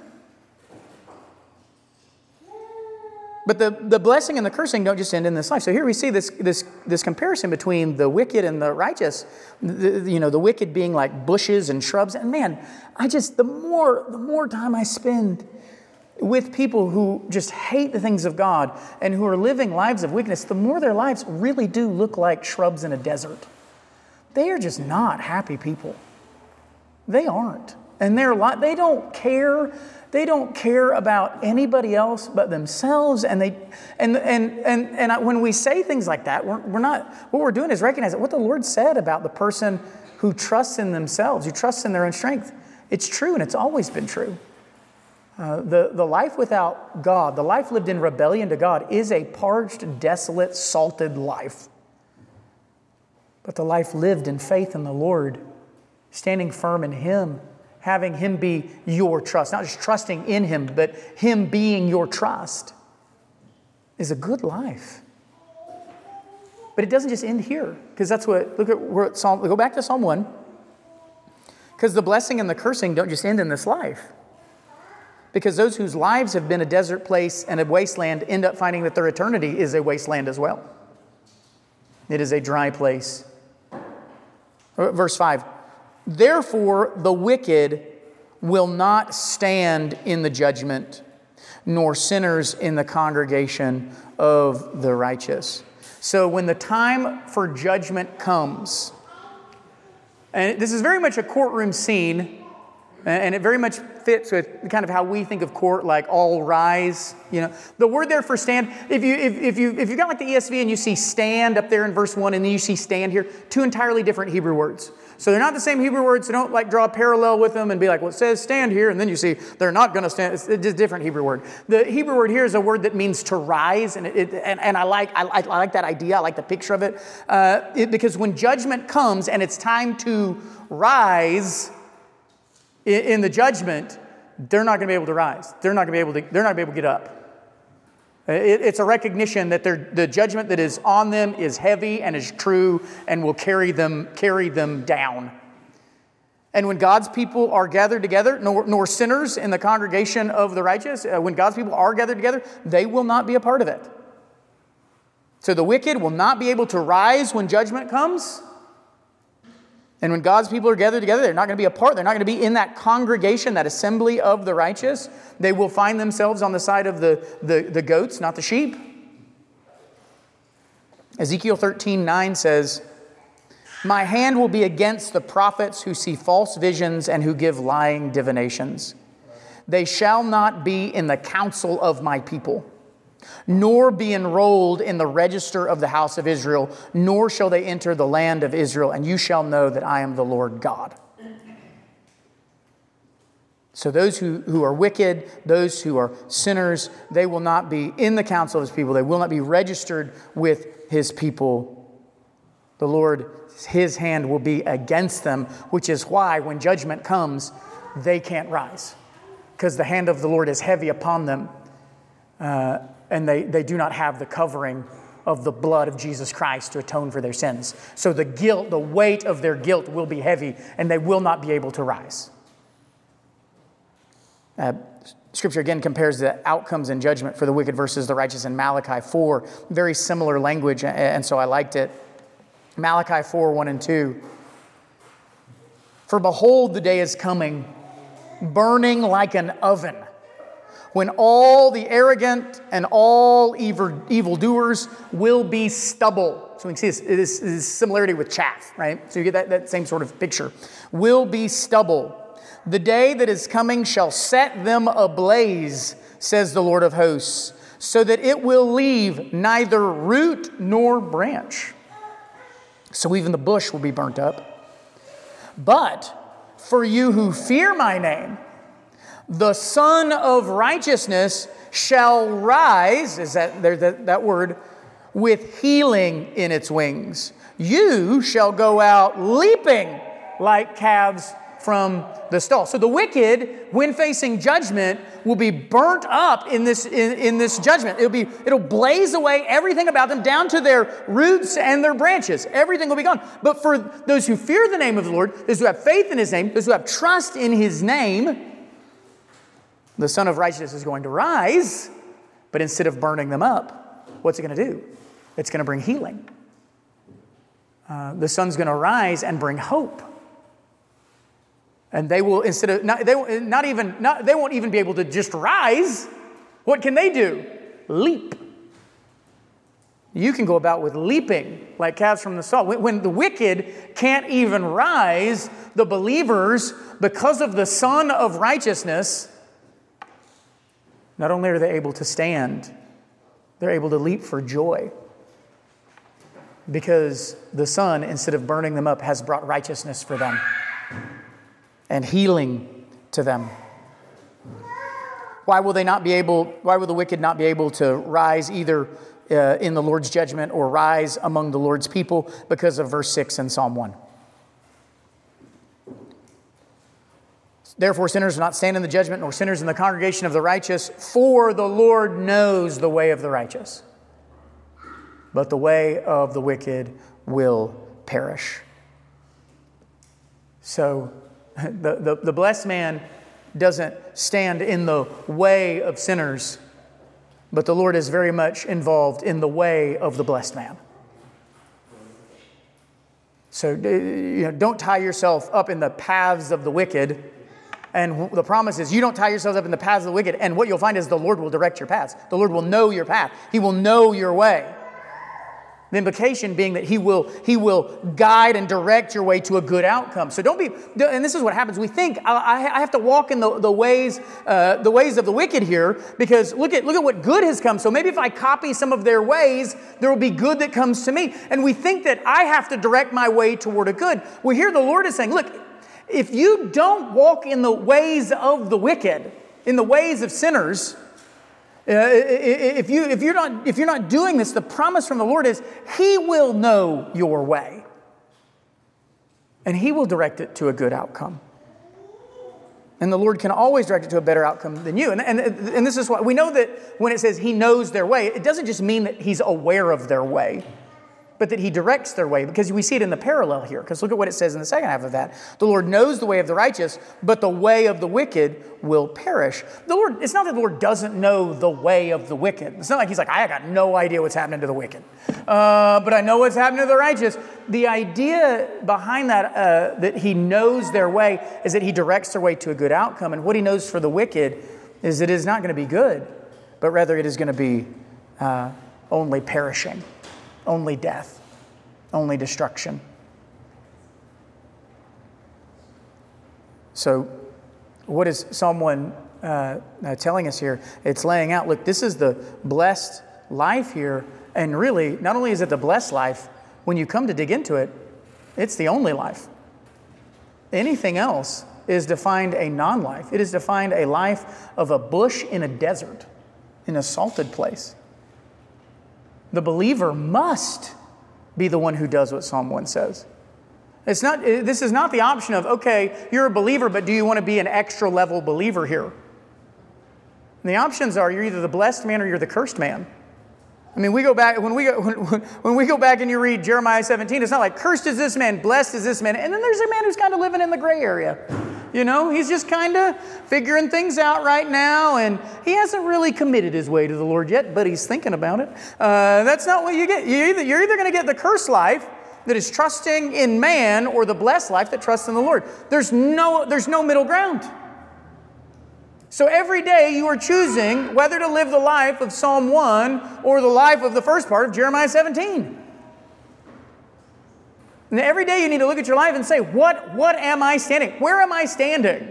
But the, the blessing and the cursing don't just end in this life. So here we see this, this, this comparison between the wicked and the righteous. The, you know, the wicked being like bushes and shrubs. And man, I just, the more, the more time I spend with people who just hate the things of God and who are living lives of wickedness, the more their lives really do look like shrubs in a desert. They are just not happy people. They aren't. And they're li- they don't care. They don't care about anybody else but themselves. And they and and and and I, when we say things like that, we're, we're not. What we're doing is recognize that what the Lord said about the person who trusts in themselves, who trusts in their own strength. It's true, and it's always been true. Uh, the, the life without God, the life lived in rebellion to God, is a parched, desolate, salted life. But the life lived in faith in the Lord, standing firm in Him, having Him be your trust, not just trusting in Him, but Him being your trust, is a good life. But it doesn't just end here, because that's what, look at, we're at Psalm, go back to Psalm one, because the blessing and the cursing don't just end in this life. Because those whose lives have been a desert place and a wasteland end up finding that their eternity is a wasteland as well. It is a dry place. Verse five, therefore the wicked will not stand in the judgment, nor sinners in the congregation of the righteous. So when the time for judgment comes, and this is very much a courtroom scene, and it very much fits with kind of how we think of court, like all rise. You know, the word there for stand. If you if, if you if you got like the E S V and you see stand up there in verse one, and then you see stand here, two entirely different Hebrew words. So they're not the same Hebrew words. So don't like draw a parallel with them and be like, well, it says stand here, and then you see they're not going to stand. It's just a different Hebrew word. The Hebrew word here is a word that means to rise, and it, it and, and I like I, I like that idea. I like the picture of it, uh, it because when judgment comes and it's time to rise in the judgment, they're not going to be able to rise. They're not going to be able to. They're not going to be able to get up. It, it's a recognition that the judgment that is on them is heavy and is true and will carry them carry them down. And when God's people are gathered together, nor, nor sinners in the congregation of the righteous, uh, when God's people are gathered together, they will not be a part of it. So the wicked will not be able to rise when judgment comes. And when God's people are gathered together, they're not going to be a part. They're not going to be in that congregation, that assembly of the righteous. They will find themselves on the side of the, the, the goats, not the sheep. Ezekiel thirteen nine says, my hand will be against the prophets who see false visions and who give lying divinations. They shall not be in the council of my people, nor be enrolled in the register of the house of Israel, nor shall they enter the land of Israel, and you shall know that I am the Lord God. So those who, who are wicked, those who are sinners, they will not be in the council of His people. They will not be registered with His people. The Lord, His hand will be against them, which is why when judgment comes, they can't rise, because the hand of the Lord is heavy upon them. Uh, And they, they do not have the covering of the blood of Jesus Christ to atone for their sins. So the guilt, the weight of their guilt will be heavy, and they will not be able to rise. Uh, Scripture again compares the outcomes in judgment for the wicked versus the righteous in Malachi four. Very similar language, and so I liked it. Malachi four, one and two. For behold, the day is coming, burning like an oven, when all the arrogant and all evil evildoers will be stubble. So we can see this, this, this similarity with chaff, right? So you get that, that same sort of picture. Will be stubble. The day that is coming shall set them ablaze, says the Lord of hosts, so that it will leave neither root nor branch. So even the bush will be burnt up. But for you who fear my name, the Son of Righteousness shall rise, is that, there, that, that word, with healing in its wings. You shall go out leaping like calves from the stall. So the wicked, when facing judgment, will be burnt up in this in, in this judgment. It'll be it'll blaze away everything about them down to their roots and their branches. Everything will be gone. But for those who fear the name of the Lord, those who have faith in His name, those who have trust in His name, the Son of Righteousness is going to rise. But instead of burning them up, what's it going to do? It's going to bring healing. Uh, the Son's going to rise and bring hope. And they will, instead of, not, they, not even, not, they won't even be able to just rise. What can they do? Leap. You can go about with leaping like calves from the stall. When, when the wicked can't even rise, the believers, because of the Son of Righteousness, not only are they able to stand, they're able to leap for joy. Because the Son, instead of burning them up, has brought righteousness for them and healing to them. Why will they not be able, why will the wicked not be able to rise either uh, in the Lord's judgment or rise among the Lord's people? Because of verse six in Psalm one. Therefore sinners will not stand in the judgment, nor sinners in the congregation of the righteous, for the Lord knows the way of the righteous, but the way of the wicked will perish. So the, the, the blessed man doesn't stand in the way of sinners, but the Lord is very much involved in the way of the blessed man. So you know, don't tie yourself up in the paths of the wicked. And the promise is you don't tie yourselves up in the paths of the wicked. And what you'll find is the Lord will direct your paths. The Lord will know your path. He will know your way. The implication being that he will, he will guide and direct your way to a good outcome. So don't be, and this is what happens. We think, I, I have to walk in the, the ways uh, the ways of the wicked here, because look at, look at what good has come. So maybe if I copy some of their ways, there will be good that comes to me. And we think that I have to direct my way toward a good. Well, here the Lord is saying, look, if you don't walk in the ways of the wicked, in the ways of sinners, Uh, if you if you're not if you're not doing this, the promise from the Lord is He will know your way, and He will direct it to a good outcome. And the Lord can always direct it to a better outcome than you. And and and this is why we know that when it says He knows their way, it doesn't just mean that He's aware of their way, but that He directs their way, because we see it in the parallel here. Because look at what it says in the second half of that. The Lord knows the way of the righteous, but the way of the wicked will perish. The Lord, it's not that the Lord doesn't know the way of the wicked. It's not like He's like, I got no idea what's happening to the wicked. Uh, but I know what's happening to the righteous. The idea behind that, uh, that He knows their way, is that He directs their way to a good outcome. And what He knows for the wicked is that it is not going to be good, but rather it is going to be uh, only perishing. Only death, only destruction. So what is Psalm one uh, uh, telling us here? It's laying out, look, this is the blessed life here. And really, not only is it the blessed life, when you come to dig into it, it's the only life. Anything else is defined a non-life. It is defined a life of a bush in a desert, in a salted place. The believer must be the one who does what Psalm one says. It's not. This is not the option of, okay, you're a believer, but do you want to be an extra level believer here? And the options are, you're either the blessed man or you're the cursed man. I mean, we go back, when we go, when, when we go back and you read Jeremiah seventeen, it's not like cursed is this man, blessed is this man. And then there's a man who's kind of living in the gray area. You know, he's just kind of figuring things out right now, and he hasn't really committed his way to the Lord yet, but he's thinking about it. Uh, that's not what you get. You're either, you're either going to get the cursed life, that is trusting in man or the blessed life that trusts in the Lord. There's no, there's no middle ground. So every day you are choosing whether to live the life of Psalm one or the life of the first part of Jeremiah seventeen. And every day you need to look at your life and say, what, what am I standing? Where am I standing?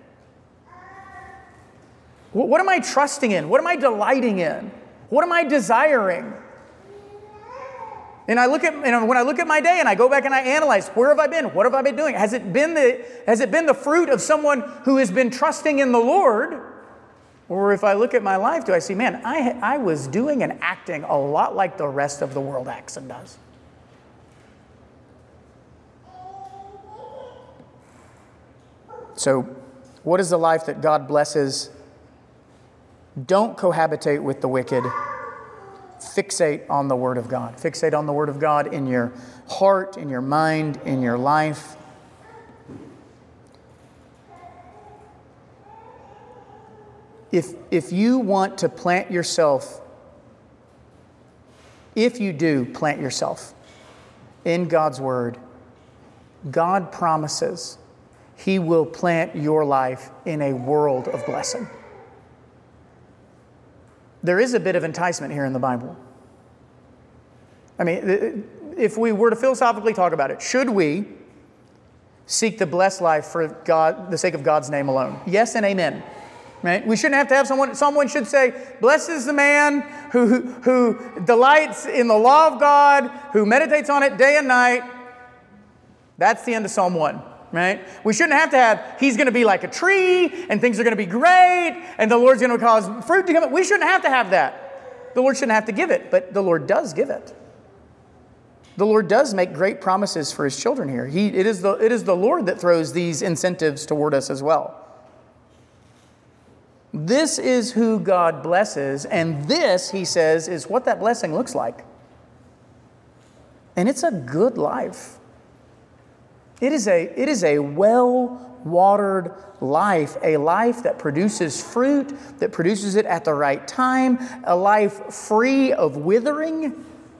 What, what am I trusting in? What am I delighting in? What am I desiring? And I look at, you know, when I look at my day and I go back and I analyze, where have I been? What have I been doing? Has it been the, has it been the fruit of someone who has been trusting in the Lord? Or if I look at my life, do I see, man, I, I was doing and acting a lot like the rest of the world acts and does. So, what is the life that God blesses? Don't cohabitate with the wicked. Fixate on the Word of God. Fixate on the Word of God in your heart, in your mind, in your life. If, if you want to plant yourself, if you do plant yourself in God's Word, God promises He will plant your life in a world of blessing. There is a bit of enticement here in the Bible. I mean, if we were to philosophically talk about it, should we seek the blessed life for God, the sake of God's name alone? Yes and amen. Right? We shouldn't have to have someone, someone should say, blessed is the man who, who, who delights in the law of God, who meditates on it day and night. That's the end of Psalm one. Right? We shouldn't have to have, he's going to be like a tree, and things are going to be great, and the Lord's going to cause fruit to come. We shouldn't have to have that. The Lord shouldn't have to give it, but the Lord does give it. The Lord does make great promises for His children here. He, it is the, it is the Lord that throws these incentives toward us as well. This is who God blesses, and this, He says, is what that blessing looks like. And it's a good life. It is a, it is a well-watered life, a life that produces fruit, that produces it at the right time, a life free of withering.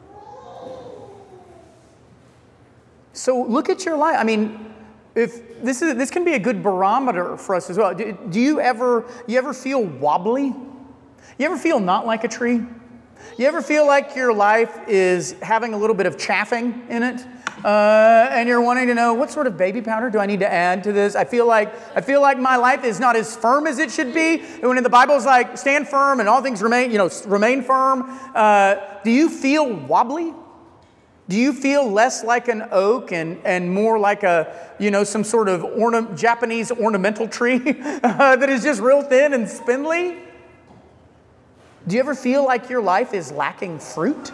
So look at your life. I mean, if this is this can be a good barometer for us as well. Do, do you ever you ever feel wobbly? You ever feel not like a tree? You ever feel like your life is having a little bit of chaffing in it? Uh, and you're wanting to know, what sort of baby powder do I need to add to this? I feel like I feel like my life is not as firm as it should be. And when the Bible's like, stand firm and all things remain, you know, remain firm. Uh, do you feel wobbly? Do you feel less like an oak and, and more like a, you know, some sort of orna- Japanese ornamental tree uh, that is just real thin and spindly? Do you ever feel like your life is lacking fruit?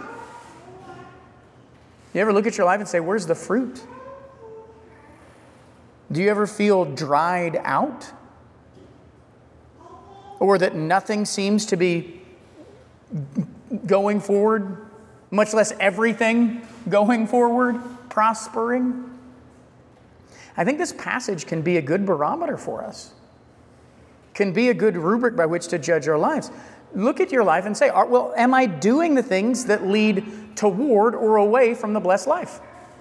You ever look at your life and say, where's the fruit? Do you ever feel dried out? Or that nothing seems to be going forward, much less everything going forward, prospering? I think this passage can be a good barometer for us. Can be a good rubric by which to judge our lives. Look at your life and say, well, am I doing the things that lead toward or away from the blessed life?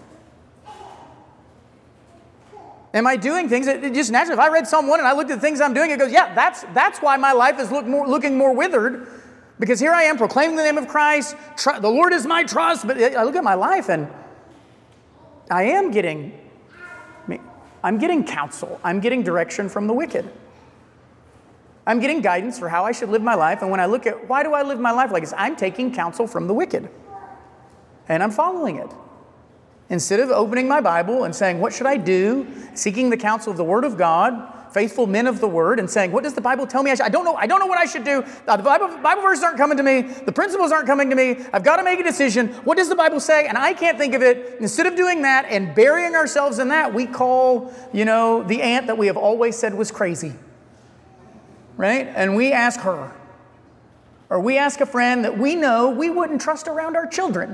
Am I doing things that just naturally, if I read Psalm one and I looked at the things I'm doing, it goes, yeah, that's that's why my life is look more, looking more withered, because here I am proclaiming the name of Christ. Tr- the Lord is my trust. But I look at my life and I am getting, I'm getting counsel. I'm getting direction from the wicked. I'm getting guidance for how I should live my life. And when I look at why do I live my life like this, I'm taking counsel from the wicked. And I'm following it. Instead of opening my Bible and saying, what should I do? Seeking the counsel of the Word of God, faithful men of the Word, and saying, what does the Bible tell me I should? I don't know. I don't know what I should do. The Bible, Bible verses aren't coming to me. The principles aren't coming to me. I've got to make a decision. What does the Bible say? And I can't think of it. Instead of doing that and burying ourselves in that, we call, you know, the aunt that we have always said was crazy. Right? And we ask her. Or we ask a friend that we know we wouldn't trust around our children.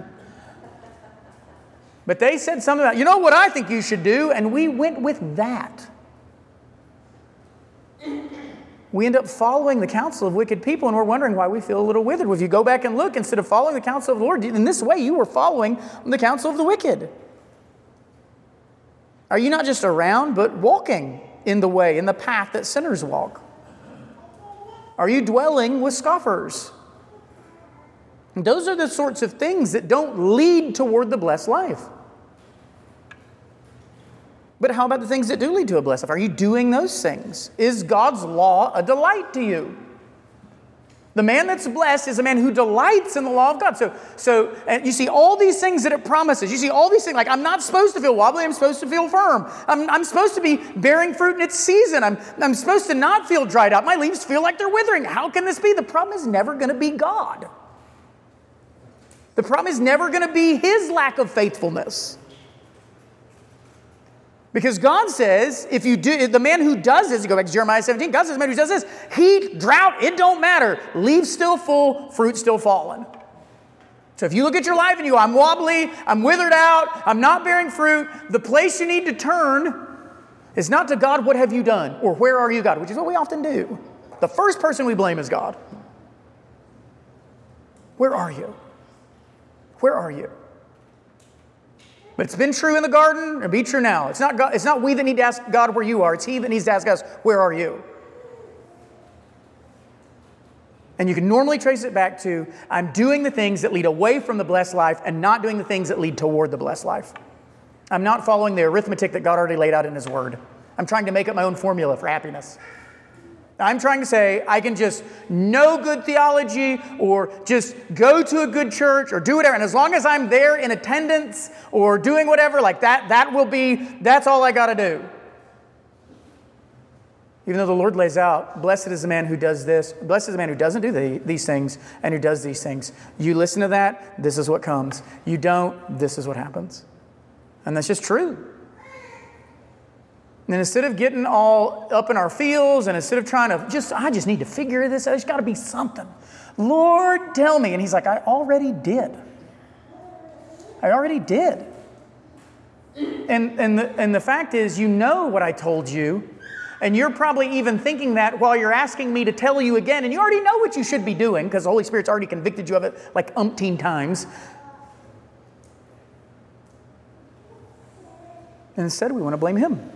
But they said something about, you know what I think you should do? And we went with that. We end up following the counsel of wicked people, and we're wondering why we feel a little withered. Well, if you go back and look, instead of following the counsel of the Lord, in this way you were following the counsel of the wicked. Are you not just around, but walking in the way, in the path that sinners walk? Are you dwelling with scoffers? And those are the sorts of things that don't lead toward the blessed life. But how about the things that do lead to a blessed life? Are you doing those things? Is God's law a delight to you? The man that's blessed is a man who delights in the law of God. So, so and you see all these things that it promises. You see all these things, like I'm not supposed to feel wobbly, I'm supposed to feel firm. I'm, I'm supposed to be bearing fruit in its season. I'm, I'm supposed to not feel dried out. My leaves feel like they're withering. How can this be? The problem is never going to be God. The problem is never going to be His lack of faithfulness. Because God says, if you do, the man who does this, you go back to Jeremiah seventeen, God says, the man who does this, heat, drought, it don't matter. Leaves still full, fruit still fallen. So if you look at your life and you go, I'm wobbly, I'm withered out, I'm not bearing fruit, the place you need to turn is not to God, what have you done? Or where are you, God? Which is what we often do. The first person we blame is God. Where are you? Where are you? But it's been true in the garden, it'll be true now. It's not God, it's not we that need to ask God where you are. It's He that needs to ask us, where are you? And you can normally trace it back to, I'm doing the things that lead away from the blessed life and not doing the things that lead toward the blessed life. I'm not following the arithmetic that God already laid out in His Word. I'm trying to make up my own formula for happiness. I'm trying to say I can just know good theology or just go to a good church or do whatever. And as long as I'm there in attendance or doing whatever, like that, that will be, that's all I got to do. Even though the Lord lays out, blessed is the man who does this, blessed is the man who doesn't do the, these things and who does these things. You listen to that, this is what comes. You don't, this is what happens. And that's just true. And instead of getting all up in our feels and instead of trying to just, I just need to figure this out. There's got to be something. Lord, tell me. And He's like, I already did. I already did. And, and, the, and the fact is, you know what I told you. And you're probably even thinking that while you're asking me to tell you again. And you already know what you should be doing because the Holy Spirit's already convicted you of it like umpteen times. And instead, we want to blame Him.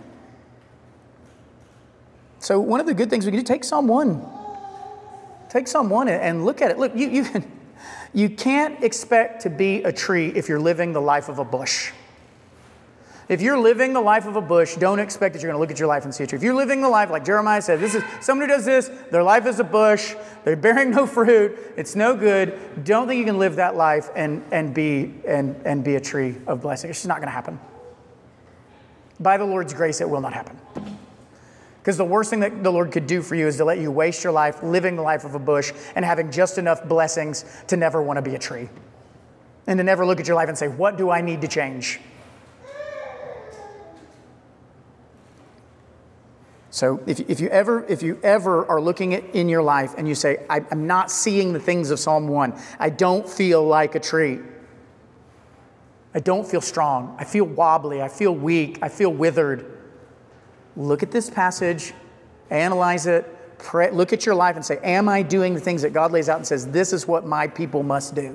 So one of the good things we can do, take Psalm one. Take Psalm one and look at it. Look, you, you, you can't expect to be a tree if you're living the life of a bush. If you're living the life of a bush, don't expect that you're going to look at your life and see a tree. If you're living the life, like Jeremiah said, this is someone who does this, their life is a bush, they're bearing no fruit, it's no good. Don't think you can live that life and, and, be, and, and be a tree of blessing. It's just not going to happen. By the Lord's grace, it will not happen. Because the worst thing that the Lord could do for you is to let you waste your life living the life of a bush and having just enough blessings to never want to be a tree. And to never look at your life and say, what do I need to change? So if, if you ever if you ever are looking at in your life and you say, I, I'm not seeing the things of Psalm one. I don't feel like a tree. I don't feel strong. I feel wobbly. I feel weak. I feel withered. Look at this passage, analyze it, pray, look at your life and say, am I doing the things that God lays out and says, this is what my people must do?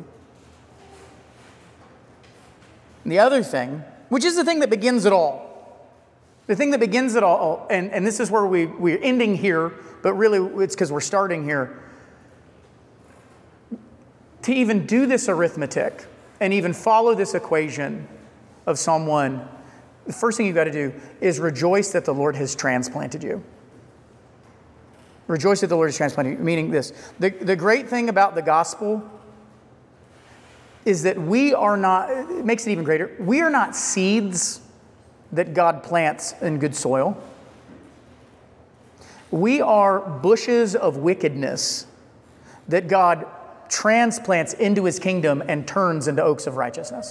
And the other thing, which is the thing that begins it all, the thing that begins it all, and, and this is where we, we're ending here, but really it's because we're starting here. To even do this arithmetic and even follow this equation of Psalm one, the first thing you've got to do is rejoice that the Lord has transplanted you. Rejoice that the Lord has transplanted you, meaning this. The, the great thing about the gospel is that we are not, it makes it even greater, we are not seeds that God plants in good soil. We are bushes of wickedness that God transplants into His kingdom and turns into oaks of righteousness.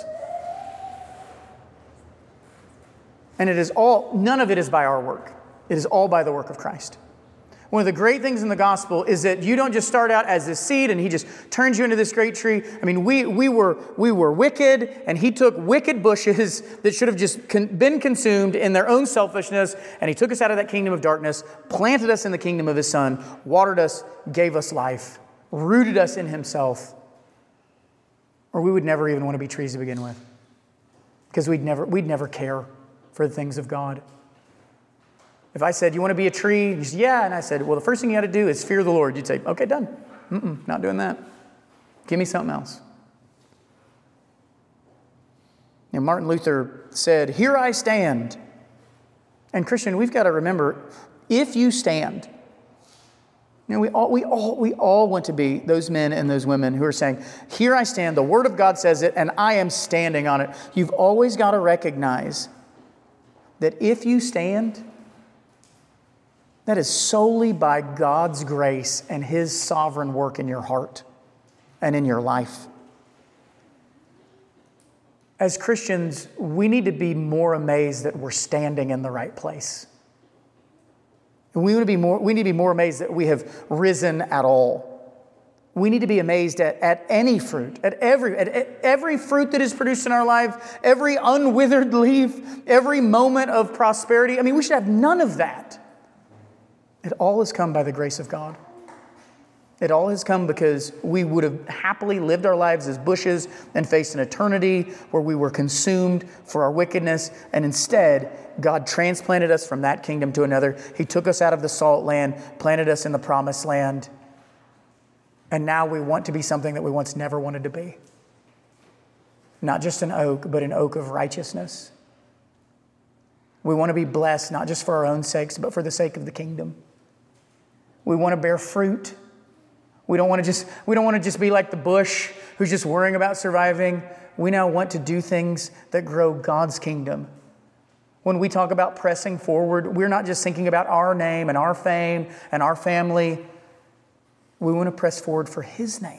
And it is all, none of it is by our work. It is all by the work of Christ. One of the great things in the gospel is that you don't just start out as this seed and He just turns you into this great tree. I mean, we we were we were wicked, and He took wicked bushes that should have just con- been consumed in their own selfishness, and He took us out of that kingdom of darkness, planted us in the kingdom of His Son, watered us, gave us life, rooted us in Himself, or we would never even want to be trees to begin with, because we'd never we'd never care for the things of God. If I said, you want to be a tree? And you said, yeah. And I said, well, the first thing you got to do is fear the Lord. You'd say, okay, done. Mm-mm, not doing that. Give me something else. And Martin Luther said, here I stand. And Christian, we've got to remember, if you stand, you know, we all, we all, we all want to be those men and those women who are saying, here I stand, the Word of God says it, and I am standing on it. You've always got to recognize that if you stand, that is solely by God's grace and His sovereign work in your heart and in your life. As Christians, we need to be more amazed that we're standing in the right place. We want to be more, we need to be more amazed that we have risen at all. We need to be amazed at, at any fruit, at every, at, at every fruit that is produced in our life, every unwithered leaf, every moment of prosperity. I mean, we should have none of that. It all has come by the grace of God. It all has come because we would have happily lived our lives as bushes and faced an eternity where we were consumed for our wickedness. And instead, God transplanted us from that kingdom to another. He took us out of the salt land, planted us in the promised land. And now we want to be something that we once never wanted to be. Not just an oak, but an oak of righteousness. We want to be blessed, not just for our own sakes, but for the sake of the kingdom. We want to bear fruit. We don't want to just, we don't want to just be like the bush who's just worrying about surviving. We now want to do things that grow God's kingdom. When we talk about pressing forward, we're not just thinking about our name and our fame and our family. We want to press forward for His name.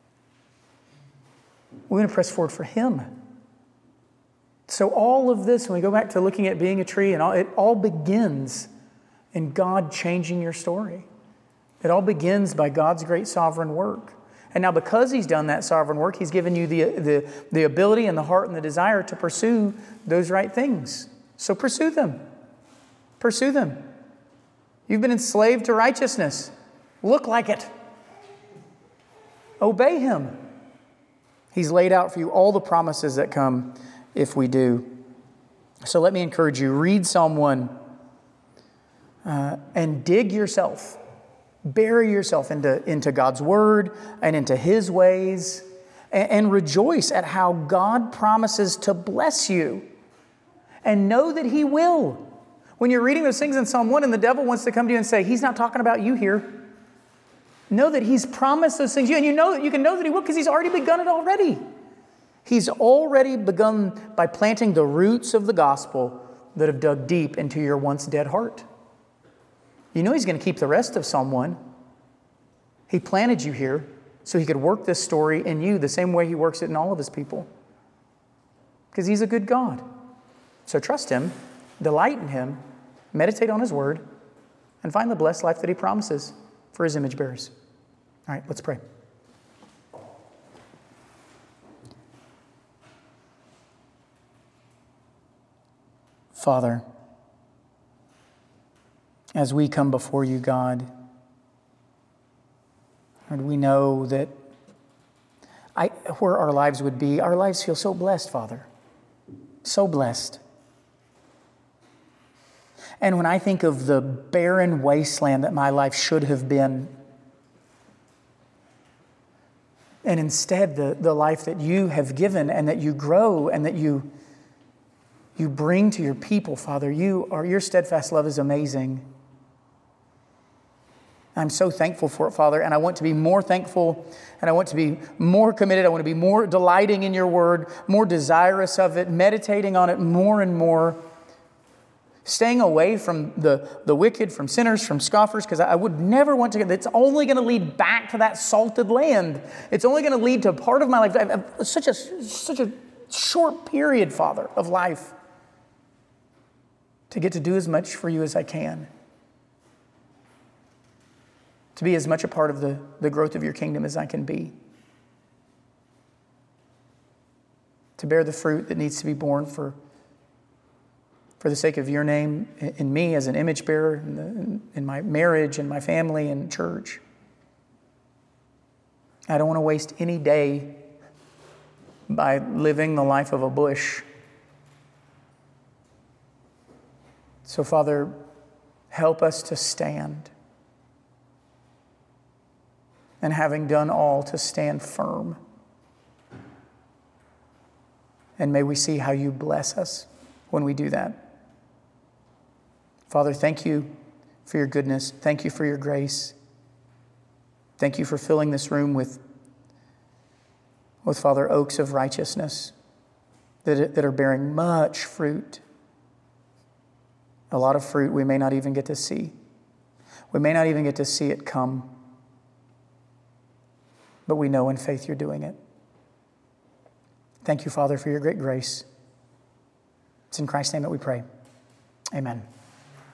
We want to press forward for Him. So all of this, when we go back to looking at being a tree, and all, it all begins in God changing your story. It all begins by God's great sovereign work. And now because He's done that sovereign work, He's given you the, the, the ability and the heart and the desire to pursue those right things. So pursue them. Pursue them. You've been enslaved to righteousness. Look like it. Obey Him. He's laid out for you all the promises that come if we do. So let me encourage you, read Psalm one uh, and dig yourself. Bury yourself into, into God's Word and into His ways, and, and rejoice at how God promises to bless you. And know that He will. When you're reading those things in Psalm one and the devil wants to come to you and say, He's not talking about you here. Know that He's promised those things to you, and you know that you can know that He will because He's already begun it already. He's already begun by planting the roots of the gospel that have dug deep into your once dead heart. You know He's going to keep the rest of Psalm one. He planted you here so He could work this story in you the same way He works it in all of His people. Because He's a good God. So trust Him, delight in Him, meditate on His Word, and find the blessed life that He promises for His image bearers. All right, let's pray. Father, as we come before You, God, Lord, we know that I, where our lives would be, our lives feel so blessed, Father. So blessed. And when I think of the barren wasteland that my life should have been, and instead the, the life that You have given and that You grow and that You, you bring to Your people, Father, You are, Your steadfast love is amazing. I'm so thankful for it, Father, and I want to be more thankful, and I want to be more committed. I want to be more delighting in Your Word, more desirous of it, meditating on it more and more, staying away from the, the wicked, from sinners, from scoffers, because I would never want to get, it's only going to lead back to that salted land. It's only going to lead to a part of my life. I have such a, such a short period, Father, of life to get to do as much for You as I can. To be as much a part of the, the growth of Your kingdom as I can be. To bear the fruit that needs to be borne for, for the sake of Your name in me as an image bearer, in, the, in my marriage, and my family, and church. I don't want to waste any day by living the life of a bush. So, Father, help us to stand. And having done all, to stand firm. And may we see how you bless us when we do that. Father, thank you for your goodness. Thank you for your grace. Thank you for filling this room with, with Father, oaks of righteousness that, that are bearing much fruit. A lot of fruit we may not even get to see. We may not even get to see it come. But we know in faith you're doing it. Thank you, Father, for your great grace. It's in Christ's name that we pray. Amen.